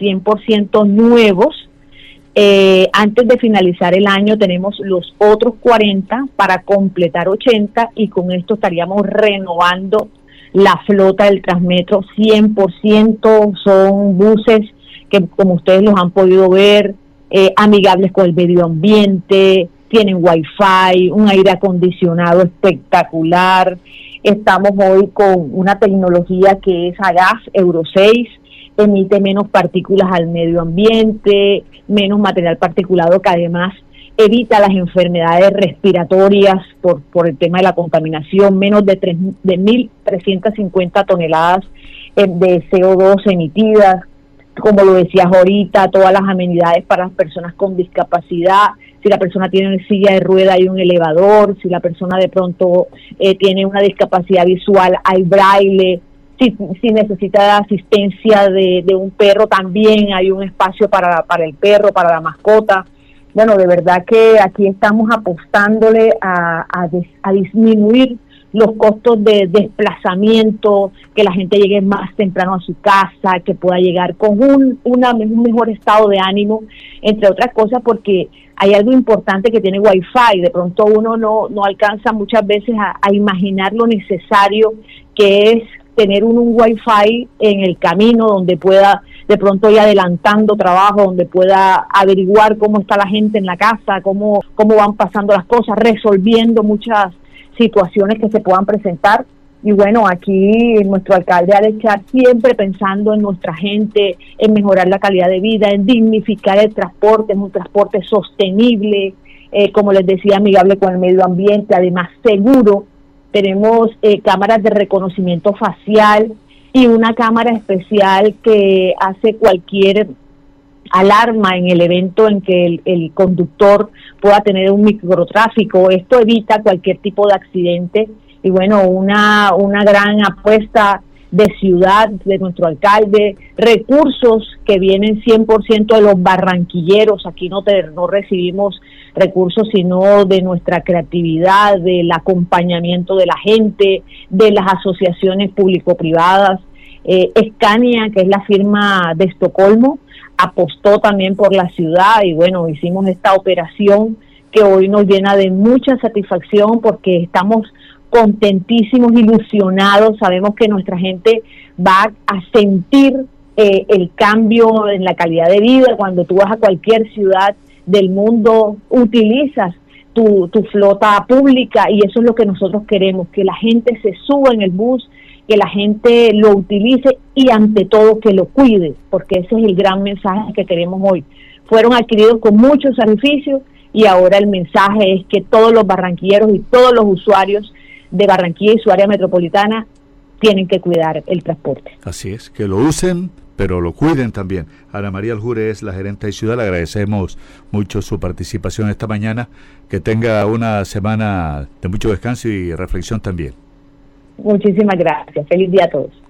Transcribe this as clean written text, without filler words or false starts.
100% nuevos. Antes de finalizar el año tenemos los otros 40 para completar 80 y con esto estaríamos renovando la flota del Transmetro 100%. Son buses que, como ustedes los han podido ver, amigables con el medio ambiente, tienen wifi, un aire acondicionado espectacular. Estamos hoy con una tecnología que es a gas Euro 6, emite menos partículas al medio ambiente, menos material particulado que además evita las enfermedades respiratorias por el tema de la contaminación, menos de 1.350 toneladas de CO2 emitidas. Como lo decías ahorita, todas las amenidades para las personas con discapacidad. Si la persona tiene una silla de rueda, hay un elevador. Si la persona de pronto tiene una discapacidad visual, hay braille. Si necesita asistencia de un perro, también hay un espacio para el perro, para la mascota. Bueno, de verdad que aquí estamos apostándole a disminuir los costos de desplazamiento, que la gente llegue más temprano a su casa, que pueda llegar con un mejor estado de ánimo, entre otras cosas, porque hay algo importante que tiene Wi-Fi. De pronto uno no alcanza muchas veces a imaginar lo necesario que es tener un Wi-Fi en el camino, donde pueda de pronto ir adelantando trabajo, donde pueda averiguar cómo está la gente en la casa, cómo van pasando las cosas, resolviendo muchas situaciones que se puedan presentar. Y bueno, aquí nuestro alcalde Alex Char siempre pensando en nuestra gente, en mejorar la calidad de vida, en dignificar el transporte, en un transporte sostenible, como les decía, amigable con el medio ambiente, además seguro. Tenemos cámaras de reconocimiento facial y una cámara especial que hace cualquier alarma en el evento en que el conductor pueda tener un microtráfico. Esto evita cualquier tipo de accidente y bueno, una gran apuesta de ciudad de nuestro alcalde, recursos que vienen 100% de los barranquilleros. Aquí no recibimos recursos sino de nuestra creatividad, del acompañamiento de la gente, de las asociaciones público-privadas. Scania, que es la firma de Estocolmo, apostó también por la ciudad y bueno, hicimos esta operación que hoy nos llena de mucha satisfacción porque estamos contentísimos, ilusionados. Sabemos que nuestra gente va a sentir el cambio en la calidad de vida. Cuando tú vas a cualquier ciudad del mundo, utilizas tu flota pública y eso es lo que nosotros queremos, que la gente se suba en el bus, que la gente lo utilice y ante todo que lo cuide, porque ese es el gran mensaje que queremos hoy. Fueron adquiridos con muchos sacrificios y ahora el mensaje es que todos los barranquilleros y todos los usuarios de Barranquilla y su área metropolitana tienen que cuidar el transporte. Así es, que lo usen, pero lo cuiden también. Ana María Aljure es la gerente de ciudad, le agradecemos mucho su participación esta mañana, que tenga una semana de mucho descanso y reflexión también. Muchísimas gracias, feliz día a todos.